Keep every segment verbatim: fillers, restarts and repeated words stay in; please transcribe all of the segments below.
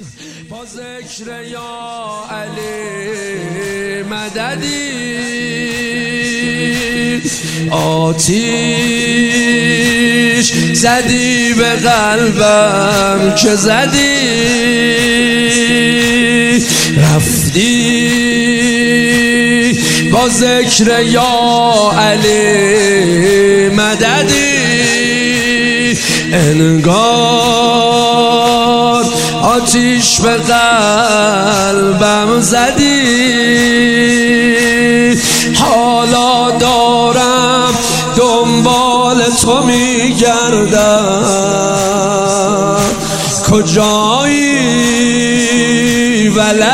با ذکر یا علی مددی آتیش زدی به قلبم که زدی رفتی با ذکر یا علی مددی انگار آتیش به قلبم زدی حالا دارم دنبال تو میگردم کجایی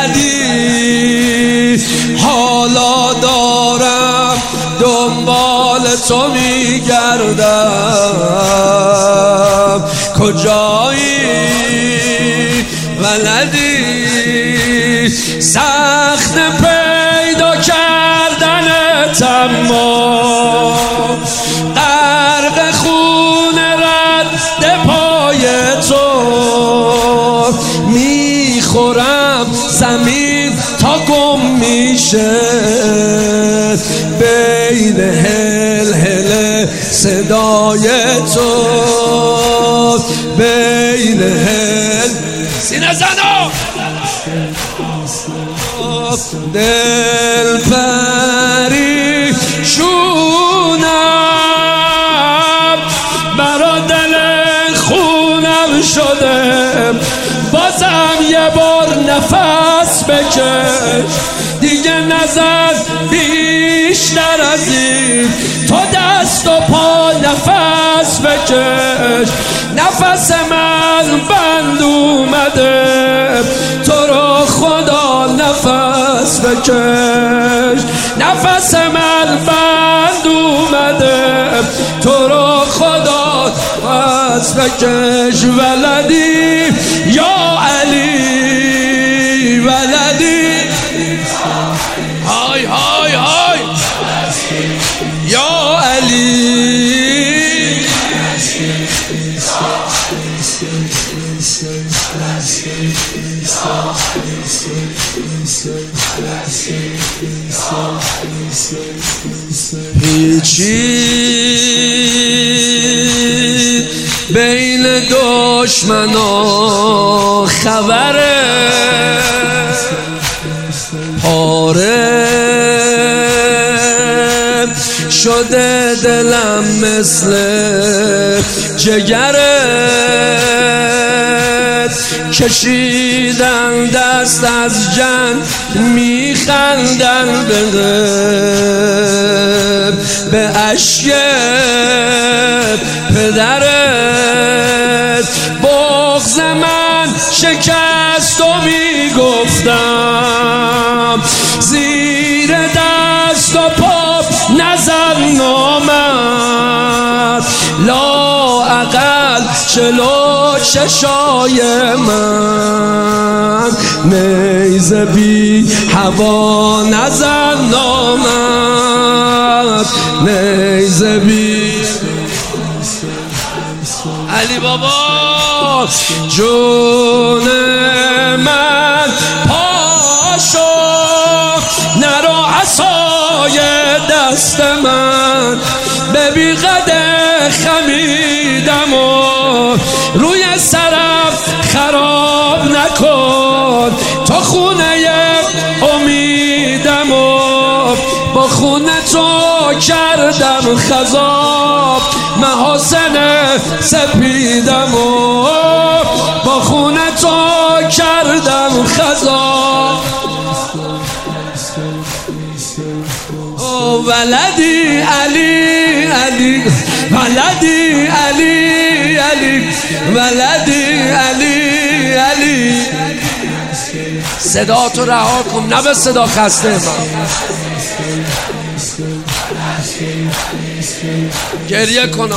ولدی حالا دارم دنبال تو میگردم کجایی ولدی سخت پیدا کردنت اما غرق خون رد پای تو میخورم زمین تا گم میشه بین هل هل صدای تو بین هل سینه زنو دل پریشونم برا دل خونم شده بازم یه بار نفس بکش دیگه نزن بیشتر از این تو دست و پا نفس بکش نفس من بند اومده تو رو خدا نفس بکش نفس من بند اومده تو رو خدا نفس بکش ولدی یا علی ولدی های های های یا علی پیچید بین دشمنا خبره پاره شده دلم مثل جگرت کشیدن دست از جنگ میخندن به به اشک پدرت بغض من شکست و میگفتم زیر دست و پا نزن نامد لا اقل چلو چشای من نیزه بی هوا نزن نامد نیزه بی علی بابا جون من پاشو نرو عصای دست من به بیقد خمیدم و روی سرم خراب نکن تو خونه امیدم و با خونه تو کردم خضاب محاسن سپیدم و با خونه تو کردم خضاب ولدی علی علی ولدی علی علی ولدی علی علی صدا تو رها کن نه به صدا خسته من گریه کنم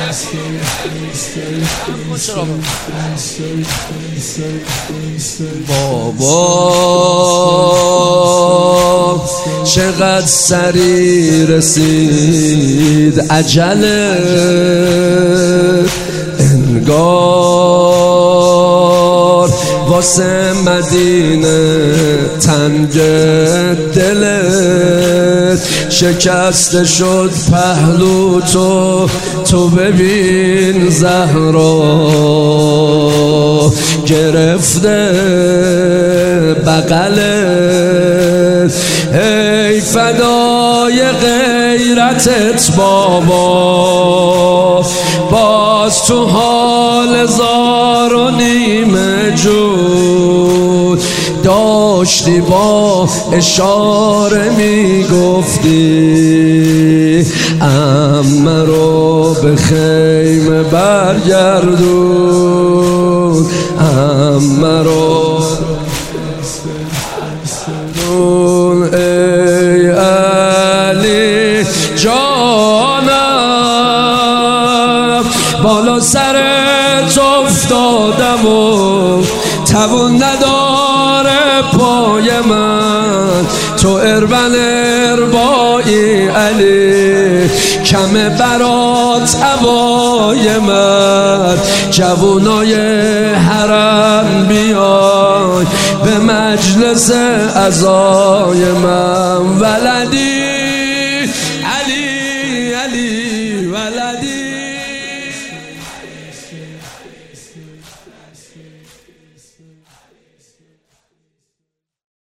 بابا چقدر سری رسید عجله انگار با عباس مدینه تنگ دلت شکسته شد پهلو تو تو ببین زهرا گرفته بغلت ای فدای غیرتت بابا باز تو حال زار و نیمه جود داشتی با اشاره میگفتی عمه رو به خیمه برگردون عمه رو ای علی جانم بالا سرت افتادم و توان نداره پای من تو اربن اربایی علی کمه برات عبای من جوانای حرم بیای به مجلس عزای من ولدی علی علی ولدی